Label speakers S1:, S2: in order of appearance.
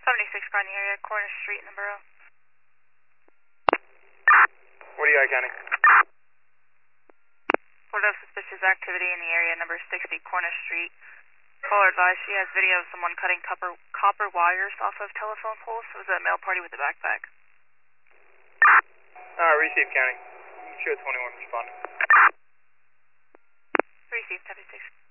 S1: 76 car in the area, corner street in the borough.
S2: What do you got, County?
S1: Report of suspicious activity in the area, number 60 Corner Street. Caller advised she has video of someone cutting copper wires off of telephone poles. It was a male party with a backpack.
S2: Received, County. Show 21 responding.
S1: Received, 76.